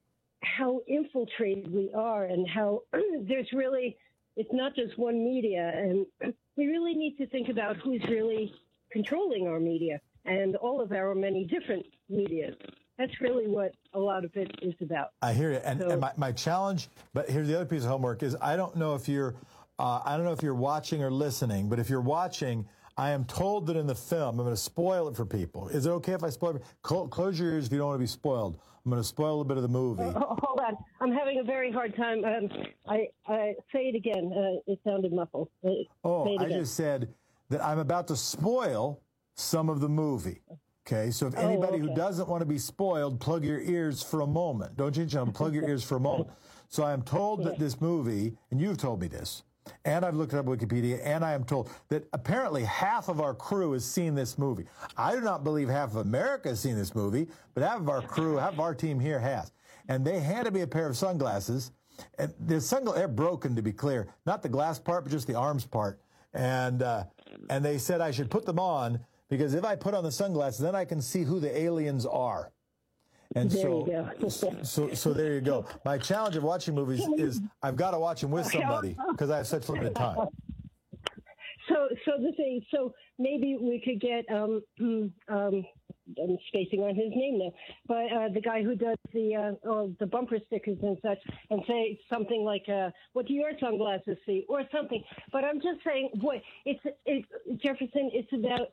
how infiltrated we are, and how there's really, it's not just one media, and we really need to think about who's really controlling our media and all of our many different medias. That's really what a lot of it is about. I hear you. And, So- and my, my challenge, but here's the other piece of homework, is I don't know if you're, uh, I don't know if you're watching or listening, but if you're watching, I am told that in the film, I'm going to spoil it for people. Is it okay if I spoil it? Close, close your ears if you don't want to be spoiled. I'm going to spoil a bit of the movie. Oh, hold on. I'm having a very hard time. Um, I, I say it again. Uh, it sounded muffled. Uh, say Oh, it I again. just said that I'm about to spoil some of the movie. Okay, so if Oh, anybody who okay. doesn't want to be spoiled, plug your ears for a moment. Don't change channel, plug your ears for a moment. So I am told that this movie, and you've told me this, and I've looked it up on Wikipedia, and I am told that apparently half of our crew has seen this movie. I do not believe half of America has seen this movie, but half of our crew, half of our team here has. And they handed me a pair of sunglasses, and the sunglasses, they're broken to be clear, not the glass part, but just the arms part. And uh, and they said I should put them on, because if I put on the sunglasses, then I can see who the aliens are. And There so, you go. so, so there you go. My challenge of watching movies is I've got to watch them with Okay. somebody because I have such limited time. So, so the thing, so maybe we could get, um, um, I'm spacing on his name now, but uh, the guy who does the uh, oh, the bumper stickers and such, and say something like, uh, "What do your sunglasses see?" or something. But I'm just saying, boy, it's it, Jefferson. It's about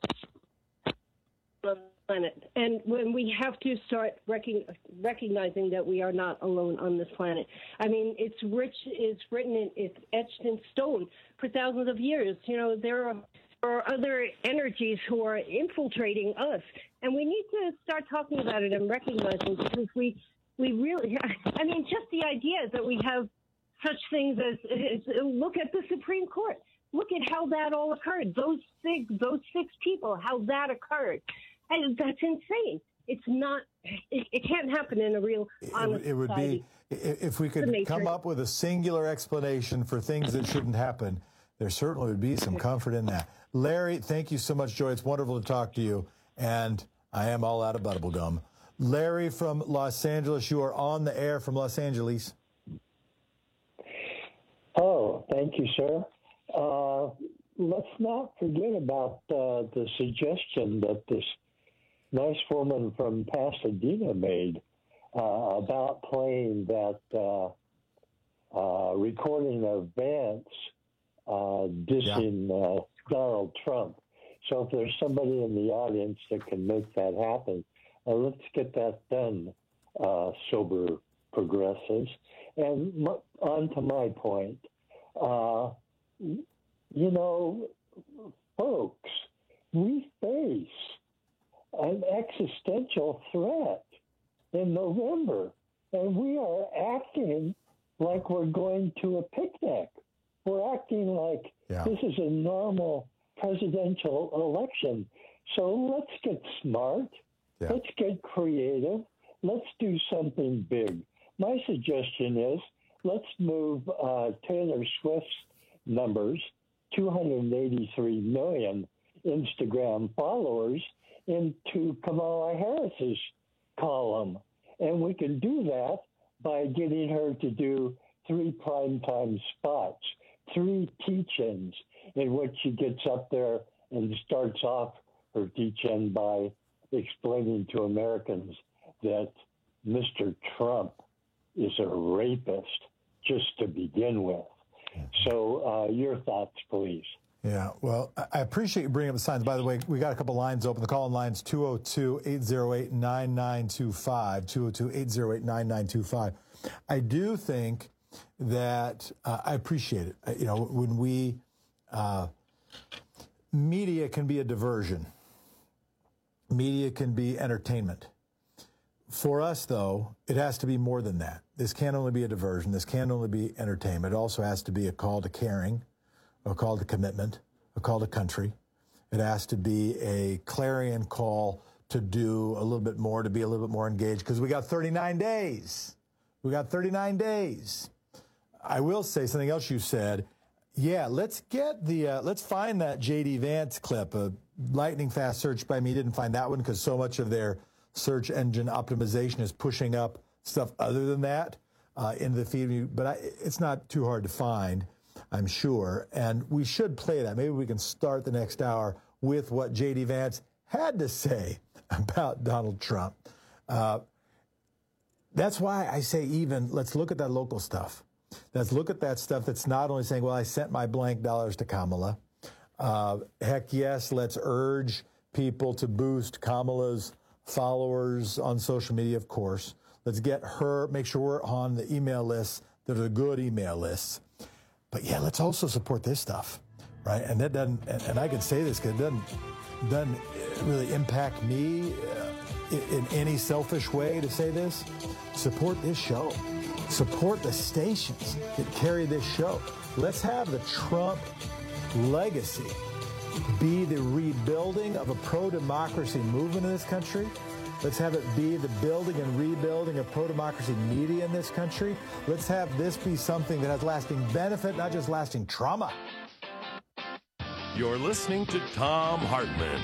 the planet, and when we have to start recon- recognizing that we are not alone on this planet. I mean, it's rich, it's written, in, it's etched in stone for thousands of years. You know, there are, there are other energies who are infiltrating us, and we need to start talking about it and recognizing, because we we really, I mean, just the idea that we have such things as, as look at the Supreme Court. Look at how that all occurred. Those six, those six people, how that occurred. And that's insane. it's not. It, it can't happen in a real honest It, it would society. be if we could come up with a singular explanation for things that shouldn't happen. There certainly would be some comfort in that. Larry, thank you so much, Joy. It's wonderful to talk to you. And I am all out of bubble gum. Larry from Los Angeles, you are on the air from Los Angeles. Oh, thank you, sir. Uh, let's not forget about uh, the suggestion that this nice woman from Pasadena made uh, about playing that uh, uh, recording of Vance uh, dissing yeah. uh, Donald Trump. So if there's somebody in the audience that can make that happen, uh, let's get that done, uh, sober progressives. And m- on to my point, uh, you know, folks, we face an existential threat in November, and we are acting like we're going to a picnic. We're acting like yeah. this is a normal presidential election. So let's get smart. Yeah. Let's get creative. Let's do something big. My suggestion is let's move uh, Taylor Swift's numbers, two hundred eighty-three million Instagram followers, into Kamala Harris's column. And we can do that by getting her to do three primetime spots, three teach-ins, in which she gets up there and starts off her teach-in by explaining to Americans that Mister Trump is a rapist just to begin with. So uh, your thoughts, please. Yeah, well, I appreciate you bringing up the signs. By the way, we got a couple lines open. The call-in line's two oh two, eight oh eight, nine nine two five, two oh two, eight oh eight, nine nine two five. I do think that uh, I appreciate it. You know, when we, uh, media can be a diversion. Media can be entertainment. For us, though, it has to be more than that. This can't only be a diversion. This can't only be entertainment. It also has to be a call to caring, a call to commitment, a call to country. It has to be a clarion call to do a little bit more, to be a little bit more engaged, because we got thirty-nine days. We got thirty-nine days. I will say something else you said. Yeah, let's get the, uh, let's find that J D Vance clip. A lightning fast search by me didn't find that one because so much of their search engine optimization is pushing up stuff other than that uh, into the feed. But I, it's not too hard to find, I'm sure. And we should play that. Maybe we can start the next hour with what J D Vance had to say about Donald Trump. Uh, that's why I say even, let's look at that local stuff. Let's look at that stuff that's not only saying, well, I sent my blank dollars to Kamala. Uh, heck yes, let's urge people to boost Kamala's followers on social media, of course. Let's get her, make sure we're on the email lists that are good email lists. But yeah, let's also support this stuff, right? And that doesn't, and, and I can say this because it doesn't, doesn't really impact me uh, in, in any selfish way to say this. Support this show. Support the stations that carry this show. Let's have the Trump legacy be the rebuilding of a pro-democracy movement in this country. Let's have it be the building and rebuilding of pro-democracy media in this country. Let's have this be something that has lasting benefit, not just lasting trauma. You're listening to Thom Hartmann.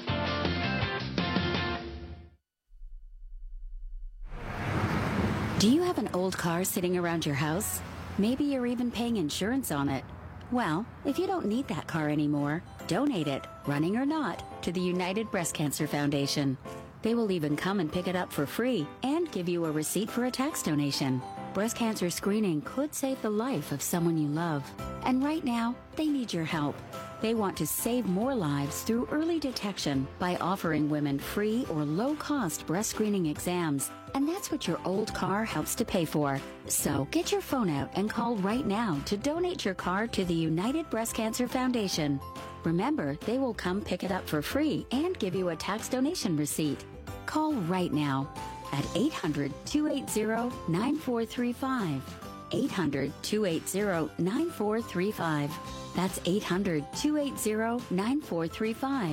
Do you have an old car sitting around your house? Maybe you're even paying insurance on it. Well, if you don't need that car anymore, donate it, running or not, to the United Breast Cancer Foundation. They will even come and pick it up for free and give you a receipt for a tax donation. Breast cancer screening could save the life of someone you love. And right now, they need your help. They want to save more lives through early detection by offering women free or low-cost breast screening exams. And that's what your old car helps to pay for. So get your phone out and call right now to donate your car to the United Breast Cancer Foundation. Remember, they will come pick it up for free and give you a tax donation receipt. Call right now at eight hundred, two eight zero, nine four three five. eight hundred, two eight zero, nine four three five. That's eight hundred, two eight zero, nine four three five.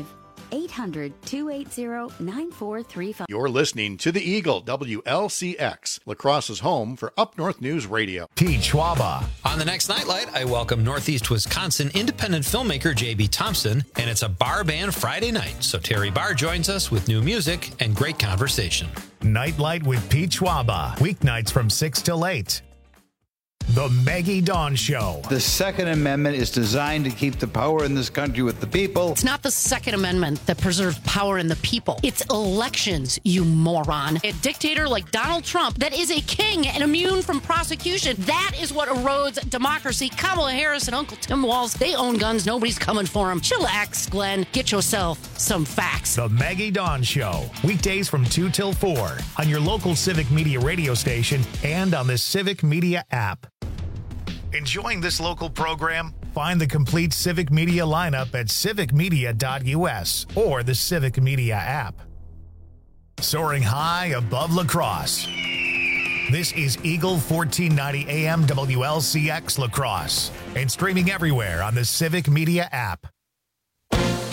eight hundred, two eight zero, nine four three five. You're listening to The Eagle, W L C X, La Crosse's home for Up North News Radio. Pete Schwaba. On the next Nightlight, I welcome Northeast Wisconsin independent filmmaker J B Thompson, and it's a bar band Friday night, so Terry Barr joins us with new music and great conversation. Nightlight with Pete Schwaba, weeknights from six till eight. The Maggie Dawn Show. The Second Amendment is designed to keep the power in this country with the people. It's not the Second Amendment that preserves power in the people. It's elections, you moron. A dictator like Donald Trump that is a king and immune from prosecution. That is what erodes democracy. Kamala Harris and Uncle Tim Walz, they own guns. Nobody's coming for them. Chillax, Glenn. Get yourself some facts. The Maggie Dawn Show. Weekdays from two till four on your local Civic Media radio station and on the Civic Media app. Enjoying this local program? Find the complete Civic Media lineup at civic media dot U S or the Civic Media app. Soaring high above La Crosse. This is Eagle fourteen ninety A M W L C X La Crosse and streaming everywhere on the Civic Media app.